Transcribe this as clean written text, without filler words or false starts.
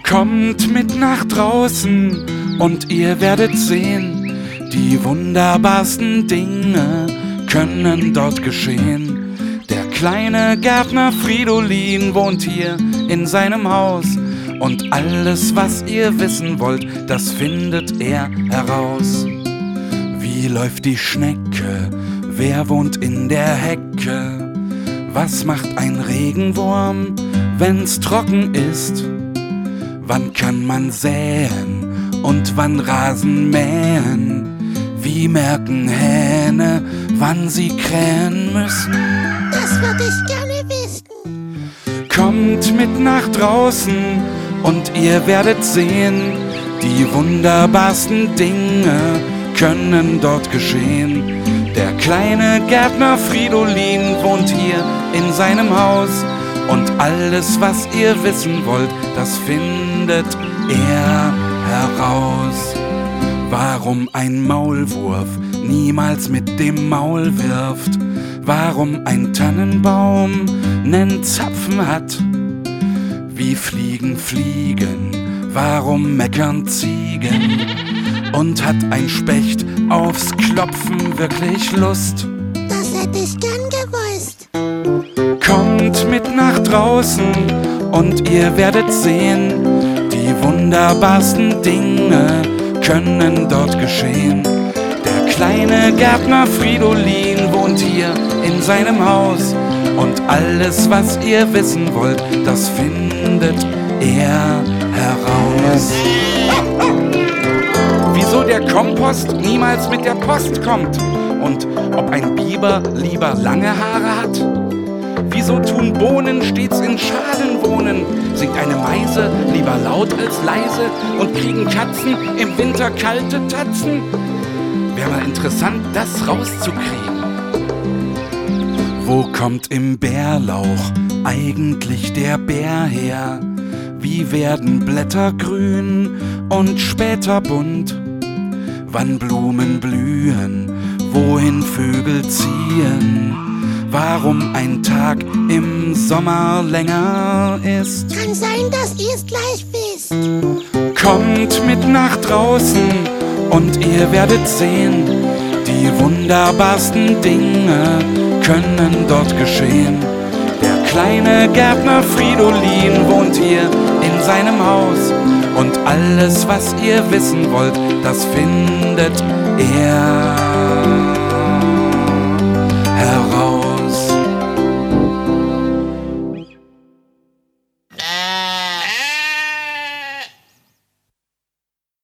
Kommt mit nach draußen und ihr werdet sehen, die wunderbarsten Dinge können dort geschehen. Der kleine Gärtner Fridolin wohnt hier in seinem Haus und alles, was ihr wissen wollt, das findet er heraus. Wie läuft die Schnecke? Wer wohnt in der Hecke? Was macht ein Regenwurm, wenn's trocken ist? Wann kann man säen und wann Rasen mähen? Wie merken Hähne, wann sie krähen müssen? Das würde ich gerne wissen. Kommt mit nach draußen und ihr werdet sehen, die wunderbarsten Dinge können dort geschehen. Der kleine Gärtner Fridolin wohnt hier in seinem Haus und alles, was ihr wissen wollt, das findet er heraus. Warum ein Maulwurf niemals mit dem Maul wirft, warum ein Tannenbaum nen Zapfen hat, wie Fliegen fliegen, warum meckern Ziegen und hat ein Specht aufs Klopfen wirklich Lust? Das hätte ich gern gewusst. Kommt mit nach draußen und ihr werdet sehen, die wunderbarsten Dinge können dort geschehen. Der kleine Gärtner Fridolin wohnt hier in seinem Haus und alles, was ihr wissen wollt, das findet er heraus. Wieso der Kompost niemals mit der Post kommt und ob ein Biber lieber lange Haare hat? Wieso tun Bohnen stets in Schalen wohnen? Singt eine Meise lieber laut als leise? Und kriegen Katzen im Winter kalte Tatzen? Wäre mal interessant, das rauszukriegen. Wo kommt im Bärlauch eigentlich der Bär her? Wie werden Blätter grün und später bunt? Wann Blumen blühen, wohin Vögel ziehen? Warum ein Tag im Sommer länger ist? Kann sein, dass ihr es gleich wisst. Kommt mit nach draußen und ihr werdet sehen, die wunderbarsten Dinge können dort geschehen. Der kleine Gärtner Fridolin wohnt hier in seinem Haus und alles, was ihr wissen wollt, das findet er